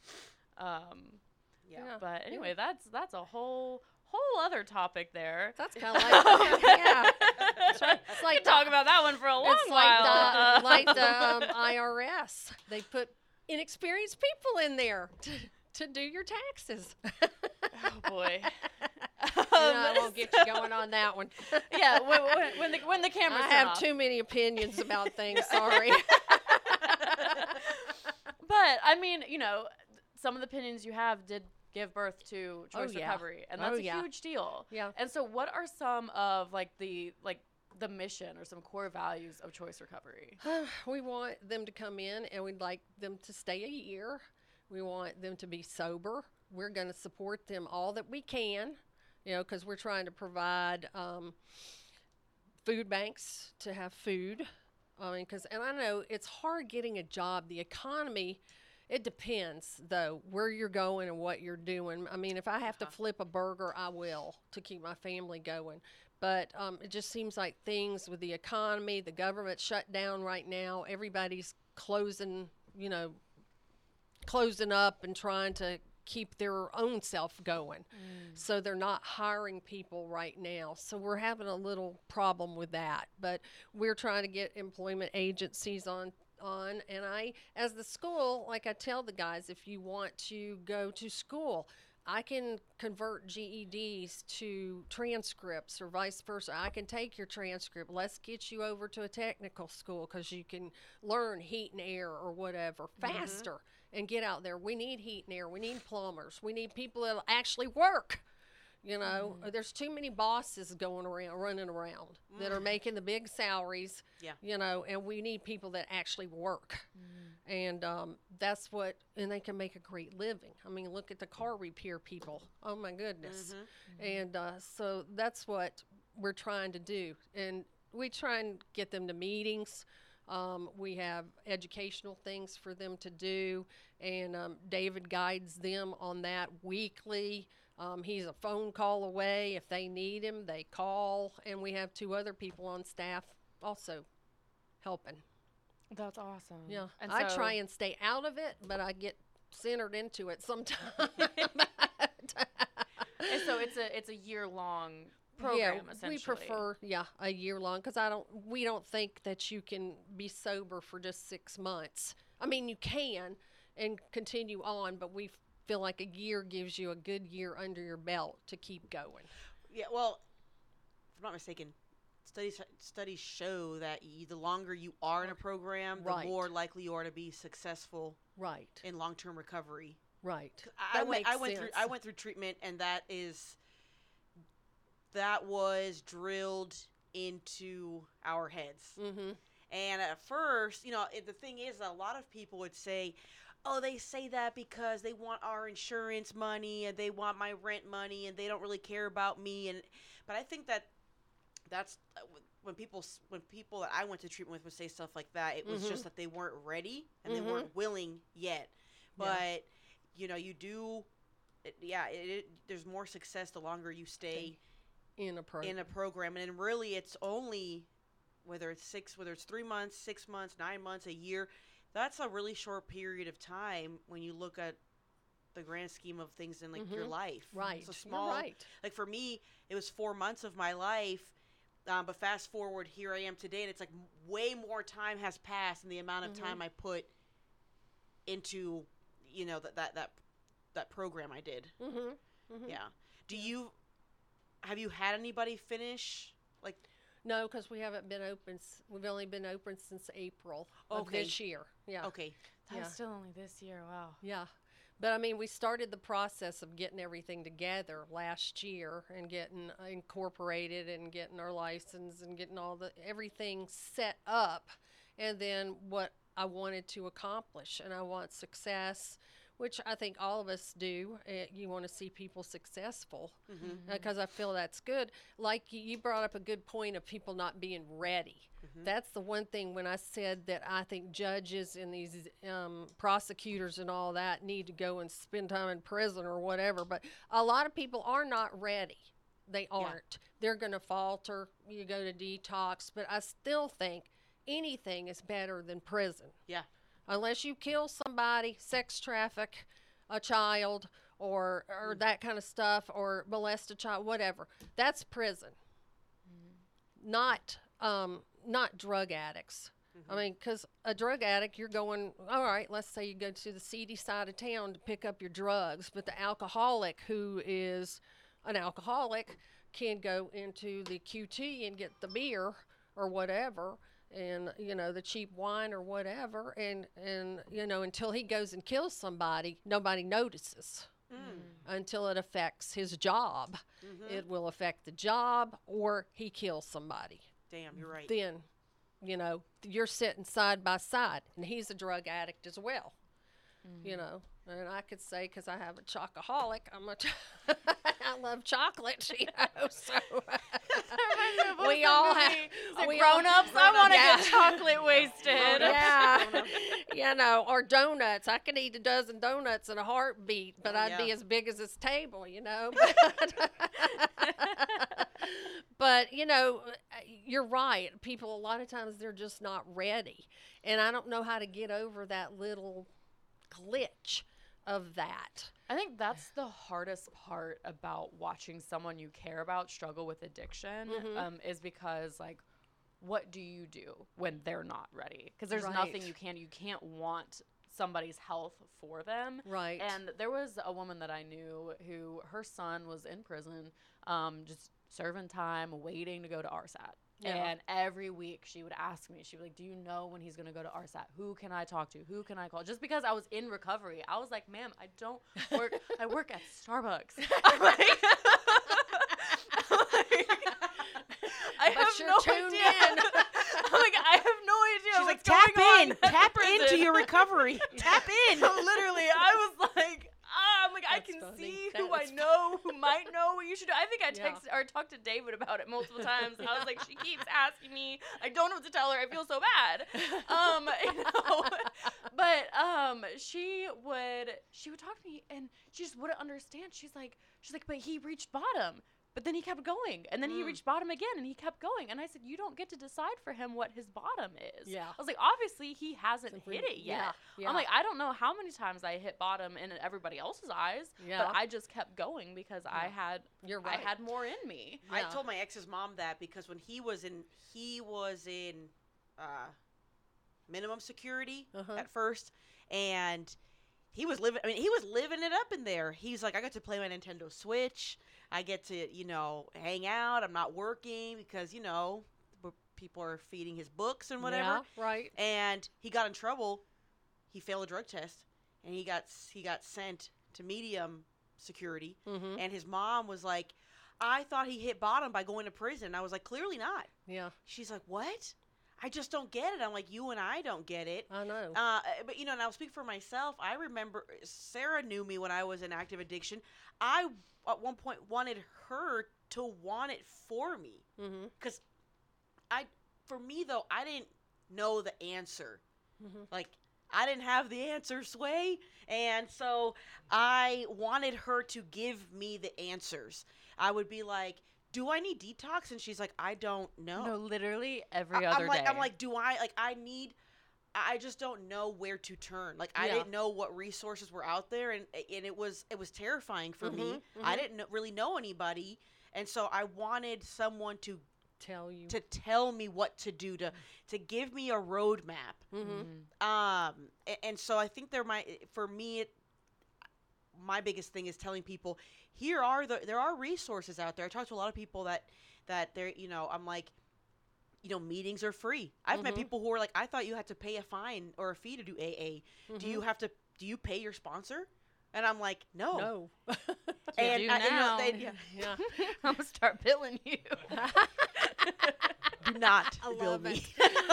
Yeah. But anyway, that's a whole other topic there. That's kind of like it's We like could talk about that one for a long it's while. like the IRS. They put inexperienced people in there to do your taxes. Oh boy. I won't get you going on that one. Yeah, when the cameras I turn have off. too many opinions about things. Sorry. But I mean, some of the opinions you have did give birth to choice yeah. recovery, and that's Oh, a yeah. huge deal. Yeah. And so, what are some of the mission or some core values of choice recovery? We want them to come in, and we'd like them to stay a year. We want them to be sober. We're going to support them all that we can, because we're trying to provide food banks to have food. I mean, and I know it's hard getting a job. The economy, it depends, though, where you're going and what you're doing. I mean, if I have to flip a burger, I will to keep my family going. But it just seems like things with the economy, the government shut down right now. Everybody's closing up and trying to keep their own self going. So they're not hiring people right now. So we're having a little problem with that. But we're trying to get employment agencies on. And I, as the school, like I tell the guys, if you want to go to school, I can convert GEDs to transcripts or vice versa. I can take your transcript. Let's get you over to a technical school because you can learn heat and air or whatever faster and get out there. We need heat and air. We need plumbers. We need people that actually work. There's too many bosses running around that are making the big salaries, and we need people that actually work. And that's and they can make a great living. I mean, look at the car repair people. Oh, my goodness. And so that's what we're trying to do. And we try and get them to meetings. We have educational things for them to do, and David guides them on that weekly. He's a phone call away. If they need him, they call, and we have 2 other people on staff also helping. That's awesome. Yeah, And I so- try and stay out of it, but I get centered into it sometimes. And so it's a year-long program, essentially. we prefer a year long because we don't think that you can be sober for just 6 months. I mean, you can and continue on, but we feel like a year gives you a good year under your belt to keep going. Yeah, well, if I'm not mistaken, studies show that the longer you are in a program, the Right. more likely you are to be successful Right. in long-term recovery. Right. I That went makes I sense. went through treatment, and that was drilled into our heads. Mm-hmm. And at first, the thing is, a lot of people would say, oh, they say that because they want our insurance money and they want my rent money and they don't really care about me. But I think that's when people that I went to treatment with would say stuff like that, it was just that they weren't ready and they weren't willing yet. But you do, there's more success the longer you stay In a program. in a program, and really it's only whether it's 3 months, 6 months, 9 months, a year. That's a really short period of time when you look at the grand scheme of things in your life. Right. It's a small, You're right. like for me, it was 4 months of my life. But fast forward, here I am today, and it's like way more time has passed, and the amount of time I put into, that program I did. Yeah. Have you had anybody finish like? No, because we haven't been open. We've only been open since April of Okay. this year. Yeah. Okay. That was Yeah. still only this year. Wow. Yeah. But I mean, we started the process of getting everything together last year and getting incorporated and getting our license and getting everything set up. And then what I wanted to accomplish, and I want success, which I think all of us do. You want to see people successful because I feel that's good. Like you brought up a good point of people not being ready. That's the one thing when I said that I think judges and these prosecutors and all that need to go and spend time in prison or whatever. But a lot of people are not ready. They aren't. They're going to falter. You go to detox. But I still think anything is better than prison. Yeah. Unless you kill somebody, sex traffic a child, or that kind of stuff, or molest a child, whatever. That's prison. Not drug addicts. I mean, because a drug addict, you're going, all right, let's say you go to the seedy side of town to pick up your drugs, but the alcoholic who is an alcoholic can go into the QT and get the beer or whatever, and the cheap wine or whatever, and until he goes and kills somebody, nobody notices until it affects his job. It will affect the job, or he kills somebody. Damn, you're right. Then you're sitting side by side, and he's a drug addict as well. And I could say, because I have a chocoholic, I love chocolate, so we all have. Grown-ups, I want to get chocolate wasted. Yeah, or donuts. I could eat a dozen donuts in a heartbeat, but I'd be as big as this table, But, you're right. People, a lot of times, they're just not ready. And I don't know how to get over that little glitch of that. I think that's the hardest part about watching someone you care about struggle with addiction, is because, like, what do you do when they're not ready? Because there's nothing you can't want somebody's health for them. Right. And there was a woman that I knew who her son was in prison, just serving time, waiting to go to RSAT. Yeah. And every week she would ask me, she'd be like, do you know when he's going to go to RSAT? Who can I talk to? Who can I call? Just because I was in recovery. I was like, ma'am, I don't work. I work at Starbucks. I'm like, I have no idea. I'm like, I have no idea. She's what's like, going on. tap into your recovery. Tap in. Literally, I was like, I'm like, I That's can funny. see That who I was know who might know what you should do. I think I Yeah. texted or talked to David about it multiple times. I was like, she keeps asking me. I don't know what to tell her. I feel so bad. But she would talk to me and she just wouldn't understand. She's like, but he reached bottom. But then he kept going, and then he reached bottom again, and he kept going. And I said, you don't get to decide for him what his bottom is. Yeah. I was like, obviously, he hasn't hit it yet. Yeah. I'm like, I don't know how many times I hit bottom in everybody else's eyes, Yeah. but I just kept going because I had You're I right. had more in me. I Yeah. told my ex's mom that because when he was in minimum security at first, and he was living it up in there. He's like, I got to play my Nintendo Switch. I get to, hang out. I'm not working because, people are feeding his books and whatever. Yeah, right. And he got in trouble. He failed a drug test. and he got sent to medium security, Mm-hmm. and his mom was like, I thought he hit bottom by going to prison. And I was like, clearly not. Yeah, She's like, what? I just don't get it. I'm like, you and I don't get it. I know. But, and I'll speak for myself. I remember Sarah knew me when I was in active addiction. I, at one point, wanted her to want it for me. Mm-hmm. Because for me, though, I didn't know the answer. Mm-hmm. Like, I didn't have the answer, Sway. And so I wanted her to give me the answers. I would be like, do I need detox? And she's like, I don't know. No, literally every other day. I'm like, I just don't know where to turn. Like, I Yeah. didn't know what resources were out there, and it was terrifying for me. Mm-hmm. I didn't really know anybody, and so I wanted someone to Tell you. tell me what to do, to give me a roadmap. Mm-hmm. And so I think for me, my biggest thing is telling people there are resources out there. I talk to a lot of people that they're, I'm like, meetings are free. I've met people who are like, I thought you had to pay a fine or a fee to do AA. Do you pay your sponsor? And I'm like, no. No. And do now. Yeah. I'm gonna start billing you. do not I bill love me.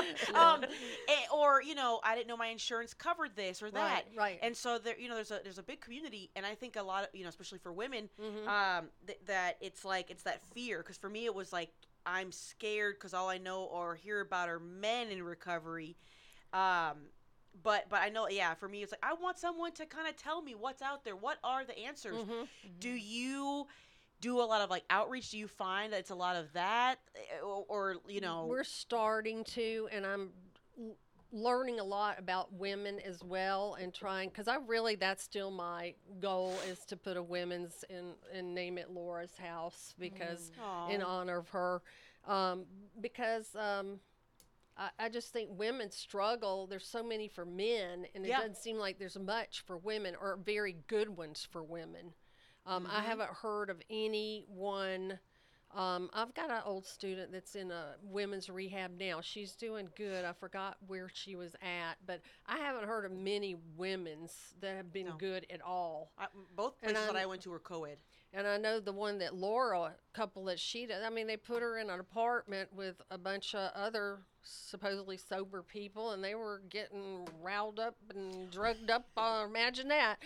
it. Or I didn't know my insurance covered this or that. Right. And so there's a big community, and I think a lot of especially for women, Mm-hmm. that it's that fear. Because for me, it was like, I'm scared because all I know or hear about are men in recovery. But I know, for me, it's like, I want someone to kind of tell me what's out there. What are the answers? Mm-hmm. Do you do a lot of outreach? Do you find that it's a lot of that, or We're starting to, and I'm learning a lot about women as well, and trying, because that's still my goal, is to put a women's and name it Laura's House, because in honor of her, because I just think women struggle. There's so many for men, and it doesn't seem like there's much for women, or very good ones for women. I haven't heard of anyone. I've got an old student that's in a women's rehab now. She's doing good. I forgot where she was at, but I haven't heard of many women's that have been good at all. Both places that I went to were co-ed. And I know the one that Laura, couple that she did, they put her in an apartment with a bunch of other supposedly sober people, and they were getting riled up and drugged up. Imagine that.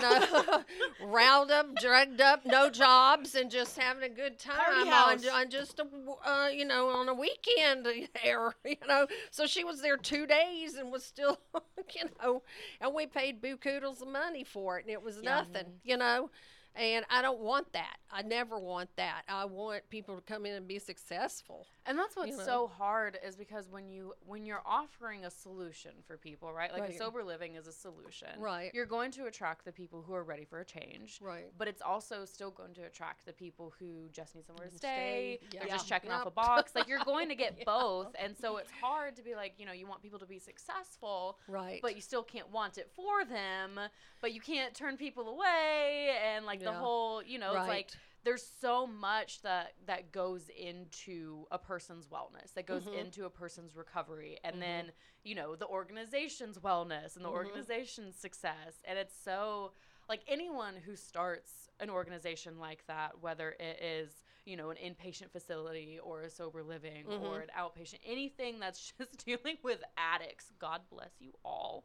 Riled up, drugged up, no jobs, and just having a good time on just on a weekend there, So she was there 2 days and was still, and we paid buku-doodles of money for it, and it was nothing, And I don't want that. I never want that. I want people to come in and be successful. And that's what's so hard, is because when you're offering a solution for people, right? Like, a sober living is a solution. Right. You're going to attract the people who are ready for a change. Right. But it's also still going to attract the people who just need somewhere to stay. Yeah. They're just checking off a box. Like, you're going to get both. And so it's hard to be like, you want people to be successful. Right. But you still can't want it for them. But you can't turn people away. And the whole, it's like, there's so much that goes into a person's wellness, that goes into a person's recovery, and then, the organization's wellness and the organization's success. And it's so, like, anyone who starts an organization like that, whether it is, an inpatient facility or a sober living or an outpatient, anything that's just dealing with addicts, God bless you all.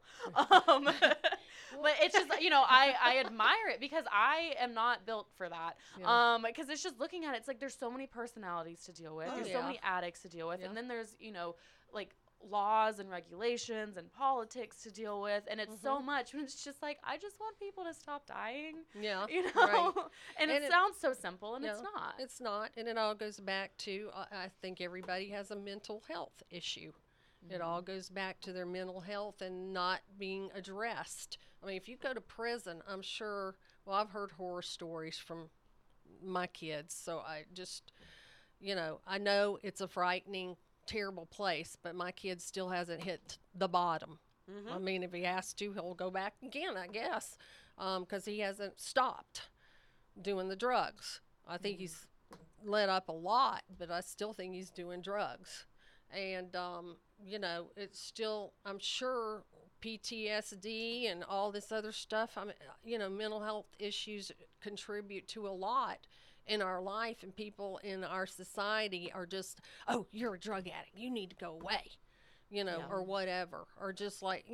But it's just, I admire it, because I am not built for that. Because it's just looking at it, it's like, there's so many personalities to deal with. There's so many addicts to deal with. And then there's, like, laws and regulations and politics to deal with, and it's so much, and it's just like, I just want people to stop dying. Right. And it sounds so simple, and it's not, and it all goes back to, I think everybody has a mental health issue. It all goes back to their mental health and not being addressed. If you go to prison, I'm sure, I've heard horror stories from my kids, so I just, I know it's a frightening, terrible place, but my kid still hasn't hit the bottom. If he has to, he'll go back again, I guess, because he hasn't stopped doing the drugs. I think he's let up a lot, but I still think he's doing drugs. And, it's still, I'm sure PTSD and all this other stuff. I mean, mental health issues contribute to a lot in our life, and people in our society are just, oh, you're a drug addict, you need to go away, or whatever, or just like,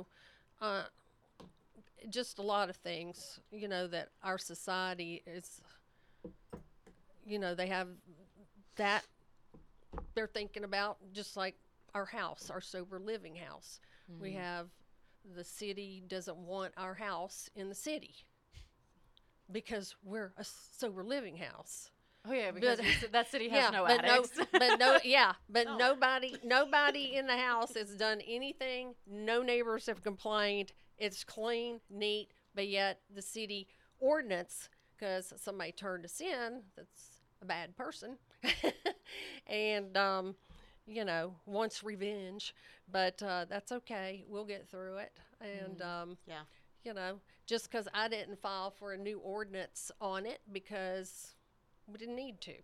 just a lot of things, that our society is, they have that they're thinking about, just like our house, our sober living house. We have, the city doesn't want our house in the city because we're a sober living house. Oh yeah, because that city has no but addicts. But nobody in the house has done anything. No neighbors have complained. It's clean, neat, but yet the city ordinance, because somebody turned us in, that's a bad person, and wants revenge, but that's okay. We'll get through it, and just because I didn't file for a new ordinance on it because we didn't need to.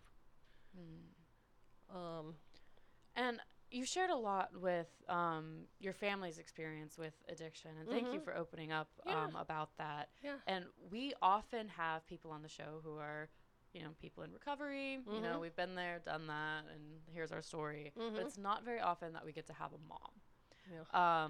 And you shared a lot with your family's experience with addiction, and thank you for opening up about that. Yeah. And we often have people on the show who are, people in recovery. We've been there, done that, and here's our story. But it's not very often that we get to have a mom. Yeah.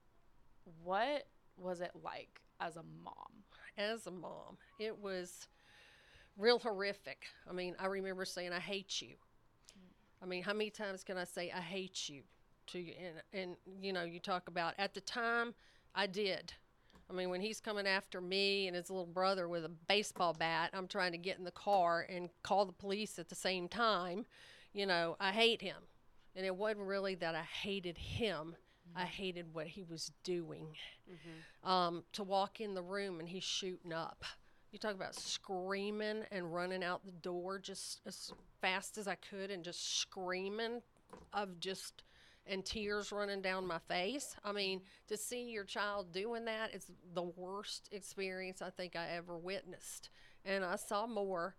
What was it like as a mom? As a mom, it was real horrific. I mean, I remember saying, I hate you. I mean, how many times can I say, I hate you to you? And you talk about, at the time, I did. I mean, when he's coming after me and his little brother with a baseball bat, I'm trying to get in the car and call the police at the same time. I hate him. And it wasn't really that I hated him. I hated what he was doing. To walk in the room and he's shooting up. You talk about screaming and running out the door just as fast as I could and just screaming and tears running down my face. I mean, to see your child doing that is the worst experience I think I ever witnessed. And I saw more.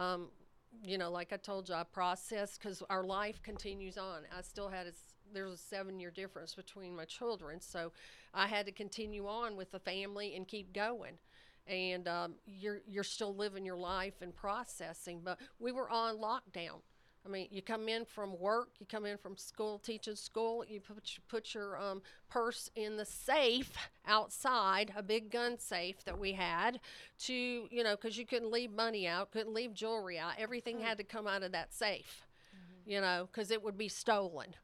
Like I told you, I processed because our life continues on. I still had there's a 7-year difference between my children, so I had to continue on with the family and keep going. And you're still living your life and processing, but we were on lockdown. I mean, you come in from work, you come in from school, teaching school, you put your purse in the safe outside, a big gun safe that we had, to, because you couldn't leave money out, couldn't leave jewelry out. Everything had to come out of that safe, because it would be stolen,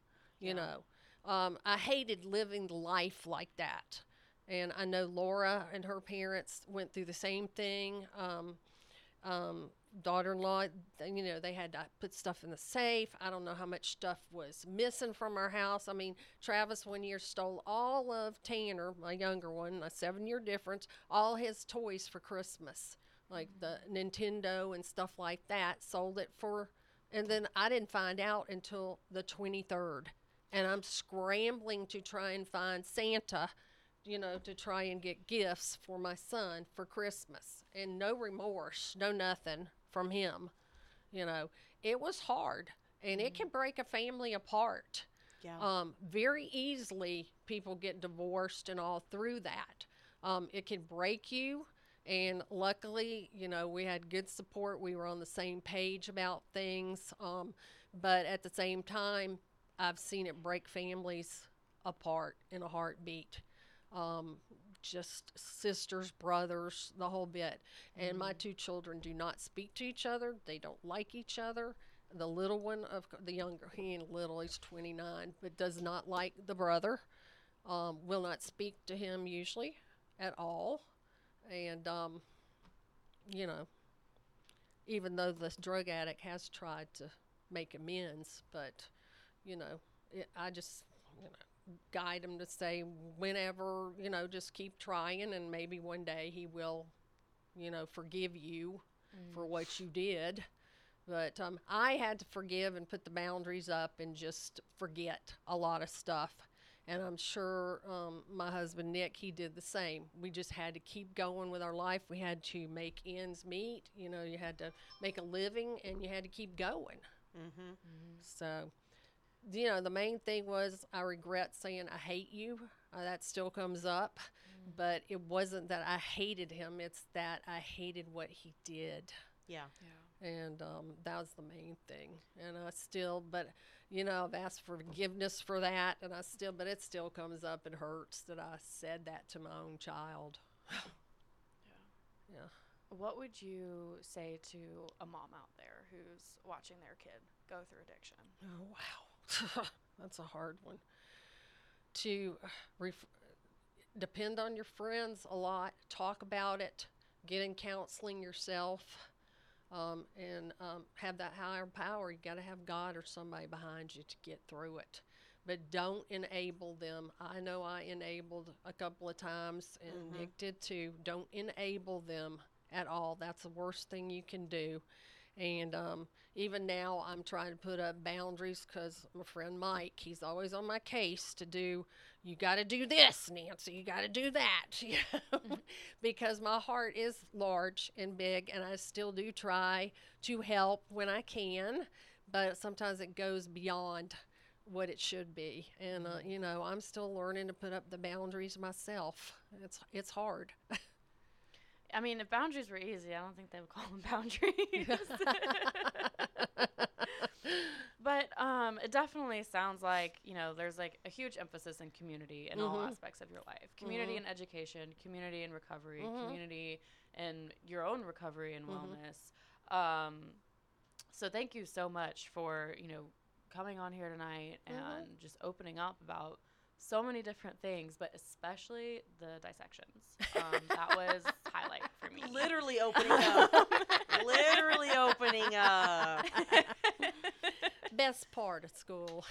I hated living the life like that. And I know Laura and her parents went through the same thing. Daughter-in-law, they had to put stuff in the safe. I don't know how much stuff was missing from our house. I mean, Travis one year stole all of Tanner, my younger one, a 7-year difference, all his toys for Christmas, like the Nintendo and stuff like that, sold it for, and then I didn't find out until the 23rd. And I'm scrambling to try and find Santa, to try and get gifts for my son for Christmas, and no remorse, no nothing from him. It was hard, and it can break a family apart. Yeah. Very easily people get divorced and all through that. It can break you, and luckily, we had good support. We were on the same page about things, but at the same time, I've seen it break families apart in a heartbeat. Just sisters, brothers, the whole bit. And my 2 children do not speak to each other. They don't like each other. The little one, the younger, he ain't little, he's 29, but does not like the brother. Will not speak to him usually at all. And, even though this drug addict has tried to make amends, but, I just, guide him to say whenever, just keep trying, and maybe one day he will, forgive you for what you did. But I had to forgive and put the boundaries up and just forget a lot of stuff. And I'm sure my husband, Nick, he did the same. We just had to keep going with our life. We had to make ends meet. You had to make a living, and you had to keep going. So, the main thing was I regret saying I hate you. That still comes up, but it wasn't that I hated him. It's that I hated what he did. Yeah. And that was the main thing. And I still, but I've asked for forgiveness for that, and but it still comes up and hurts that I said that to my own child. Yeah. What would you say to a mom out there who's watching their kid go through addiction? Oh, wow. That's a hard one. To depend on your friends a lot, talk about it, get in counseling yourself, and have that higher power. You got to have God or somebody behind you to get through it. But don't enable them. I know I enabled a couple of times, and Nick did too. Don't enable them at all. That's the worst thing you can do. And even now, I'm trying to put up boundaries because my friend Mike, he's always on my case to do, you got to do this, Nancy, you got to do that. Because my heart is large and big, and I still do try to help when I can, but sometimes it goes beyond what it should be. And, I'm still learning to put up the boundaries myself. It's hard. I mean, if boundaries were easy, I don't think they would call them boundaries. But it definitely sounds like, there's like a huge emphasis in community in all aspects of your life. Community and education, community and recovery, community and your own recovery and wellness. So thank you so much for, coming on here tonight and just opening up about so many different things, but especially the dissections. That was highlight for me. Literally opening up. Literally opening up. Best part of school.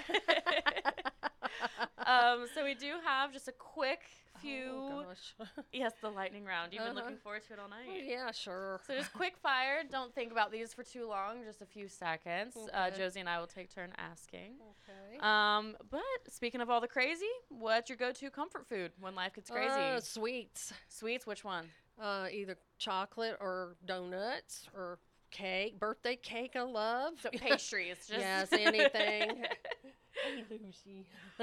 So we do have just a quick few. Oh, gosh. Yes, the lightning round. You've been looking forward to it all night. Yeah, sure. So just quick fire. Don't think about these for too long. Just a few seconds. Okay. Josie and I will take turn asking. Okay. But speaking of all the crazy, what's your go-to comfort food when life gets crazy? Sweets. Sweets. Which one? Either chocolate or donuts or cake. Birthday cake I love. So pastries. Just Yes, anything. Hey, Lucy.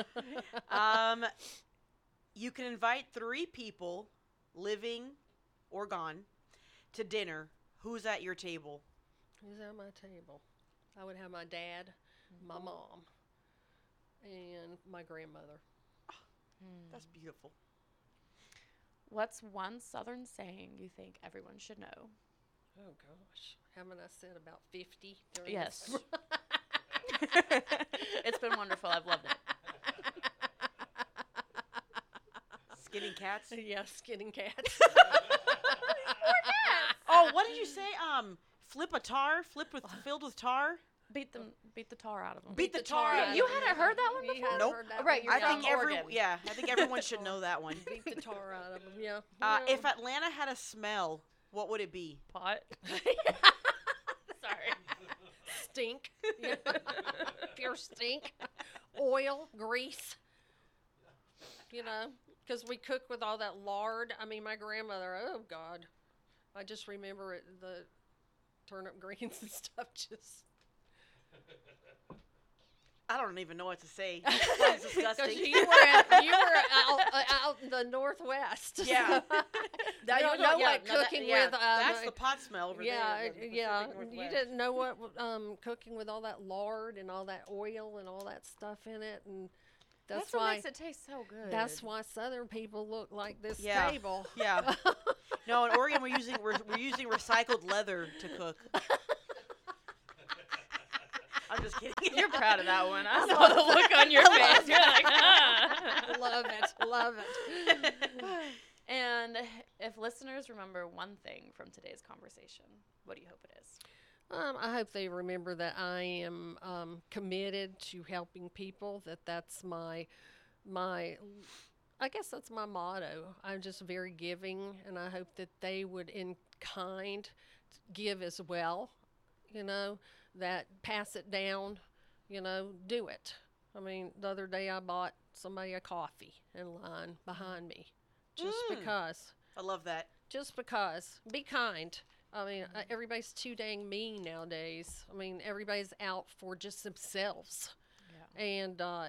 You can invite 3 people, living or gone, to dinner. Who's at your table? Who's at my table? I would have my dad, my mom, and my grandmother. That's beautiful. What's one Southern saying you think everyone should know? Oh, gosh. Haven't I said about 50? during Yes. this? It's been wonderful. I've loved it. Skinning cats? Yeah, skinning cats. Oh, what did you say? Filled with tar? Beat the tar out of them. Beat the tar out out of You them. hadn't heard that one You before? hadn't Nope. heard that Right, one? you're I think from Oregon. I think everyone should know that one. Beat the tar out of them, yeah. If Atlanta had a smell, what would it be? Pot. Sorry. Stink. Yeah. Pure stink. Oil, grease. Because we cook with all that lard. I mean, my grandmother, oh, God. I just remember the turnip greens and stuff just. I don't even know what to say. Sounds disgusting. Because you were out in the Northwest. Yeah. You don't know what cooking with. That's the pot smell over there. in the Yeah. Pacific You Northwest. didn't know what cooking with all that lard and all that oil and all that stuff in it, and that's what why makes it taste so good. that's why Southern people look like this Yeah. table. Yeah. No, in Oregon we're using recycled leather to cook. I'm just kidding. You're proud of that one. I saw the look on your face. You're like, Love it. And if listeners remember one thing from today's conversation, what do you hope it is? I hope they remember that I am committed to helping people. That's my, I guess that's my motto. I'm just very giving, and I hope that they would, in kind, give as well. That pass it down. Do it. I mean, the other day I bought somebody a coffee in line behind me, just because. I love that. Just because. Be kind. I mean, everybody's too dang mean nowadays. I mean, everybody's out for just themselves. Yeah. And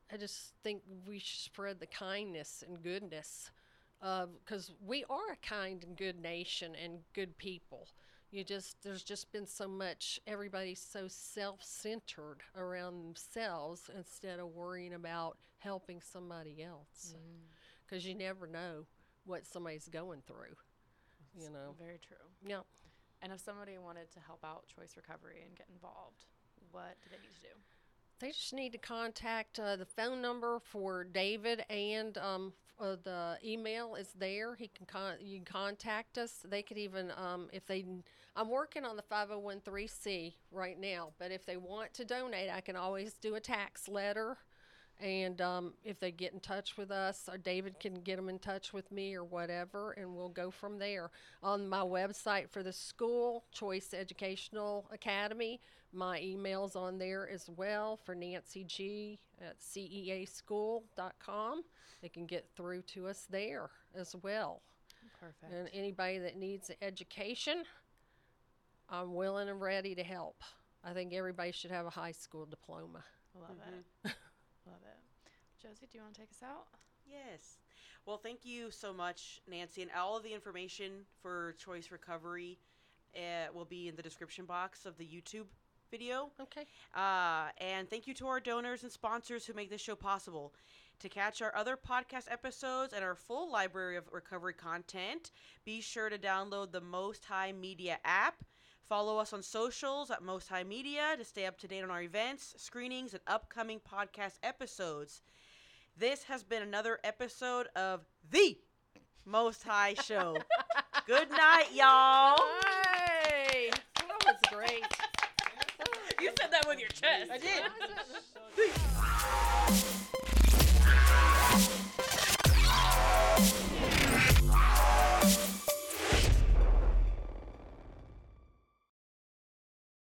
I just think we should spread the kindness and goodness, because we are a kind and good nation and good people. There's just been so much, everybody's so self-centered around themselves instead of worrying about helping somebody else. Because you never know what somebody's going through, you know. Very true. Yeah. And if somebody wanted to help out Choice Recovery and get involved, what do they need to do? They just need to contact the phone number for David, and the email is there. You can contact us. They could even, I'm working on the 501(c) right now, but if they want to donate, I can always do a tax letter. And if they get in touch with us, or David can get them in touch with me or whatever, and we'll go from there. On my website for the school, Choice Educational Academy, my email's on there as well for Nancy G at ceaschool.com. They can get through to us there as well. Perfect. And anybody that needs education, I'm willing and ready to help. I think everybody should have a high school diploma. Love it. Love it. Josie, do you want to take us out? Yes. Well, thank you so much, Nancy. And all of the information for Choice Recovery will be in the description box of the YouTube video. Okay. And thank you to our donors and sponsors who make this show possible. To catch our other podcast episodes and our full library of recovery content, be sure to download the Most High Media app. Follow us on socials at Most High Media to stay up to date on our events, screenings, and upcoming podcast episodes. This has been another episode of The Most High Show. Good night, y'all. Hey! That was great. You said that with your chest. I did. Why is it-